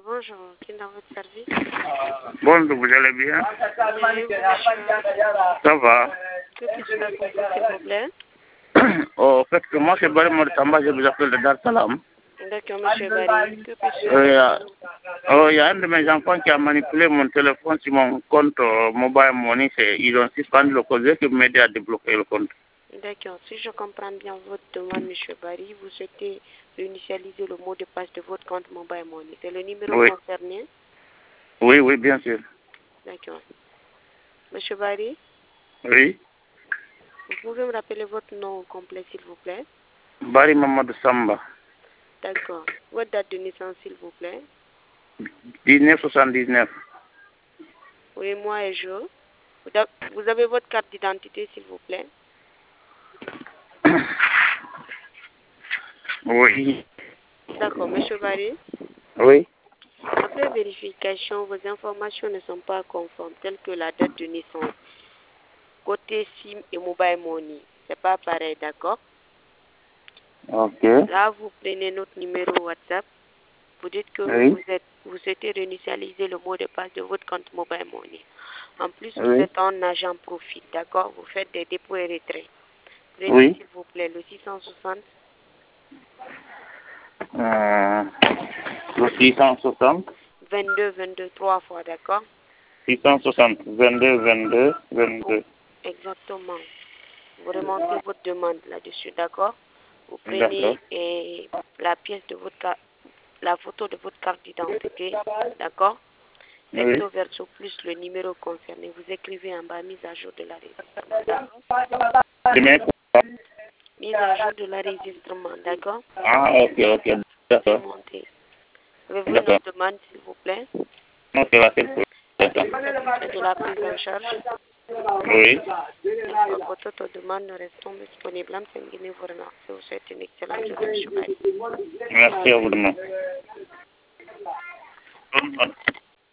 bonjour. Qui est dans votre service? Bonjour, vous allez bien? Oui, monsieur. Ça va? Que puis-je faire pour vous, s'il vous plaît? En fait, moi, c'est Barry Moritamba, je vous appelle de Dar Salam. D'accord, monsieur Barry. Que puis-je faire? Il y a un de mes enfants qui a manipulé mon téléphone sur mon compte Mobile Money. Ils ont suspendu le compte. Je vais m'aider à débloquer le compte. D'accord. Si je comprends bien votre demande, monsieur Barry, vous souhaitez initialiser le mot de passe de votre compte Mobile Money. C'est le numéro Oui. concerné? Oui, oui, bien sûr. D'accord. Monsieur Barry, Oui. vous pouvez me rappeler votre nom complet, s'il vous plaît? Barry Mamadou Samba. D'accord. Votre date de naissance, s'il vous plaît? 1979. Oui, mois et jour. Vous avez votre carte d'identité, s'il vous plaît? Oui. D'accord, monsieur Barry. Oui. Après vérification, vos informations ne sont pas conformes, telles que la date de naissance. Côté SIM et Mobile Money, c'est pas pareil, d'accord? Ok. Là, vous prenez notre numéro WhatsApp. Vous dites que Oui. vous souhaitez réinitialiser le mot de passe de votre compte Mobile Money. En plus, vous Oui. êtes un agent profit, d'accord? Vous faites des dépôts et retraits. Prenez, Oui. s'il vous plaît, le 660 Le 660. 22 3 fois, d'accord? 660. 22. Exactement. Vous remontez votre demande là-dessus, d'accord? Vous D'accord. prenez la pièce de votre carte, la photo de votre carte d'identité, d'accord? Oui. Recto verso plus le numéro concerné. Vous écrivez en bas mise à jour de l'enregistrement, d'accord? Demain. Mise à jour de l'enregistrement, d'accord? Ah, ok. D'accord. Remontez. Avez-vous une D'accord. autre demande, s'il vous plaît? Non, c'est la seule pour Êtes-vous satisfait de la prise en charge? Oui. D'accord. Pour toute demande, nous restons disponibles. Je vous remercie. Vous souhaite une excellente journée, monsieur Barry. Merci à vous demain.